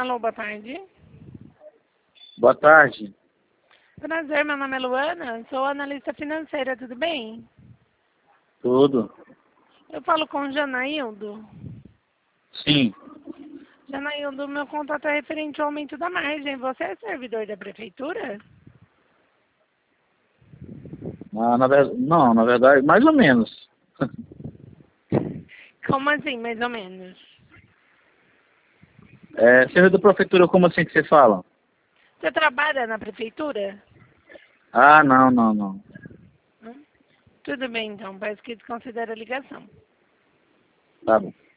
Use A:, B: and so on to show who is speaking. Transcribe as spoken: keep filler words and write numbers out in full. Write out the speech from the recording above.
A: Alô, boa tarde.
B: Boa tarde.
A: Prazer, meu nome é Luana, sou analista financeira, tudo bem?
B: Tudo?
A: Eu falo com o Janaildo.
B: Sim.
A: Janaildo, meu contato é referente ao aumento da margem. Você é servidor da prefeitura?
B: Ah, na ver... Não, na verdade, mais ou menos.
A: Como assim, mais ou menos?
B: É, servidor da prefeitura, como assim que você fala?
A: Você trabalha na prefeitura?
B: Ah, não, não, não.
A: Hum? Tudo bem, então, parece que desconsidera a ligação.
B: Tá bom.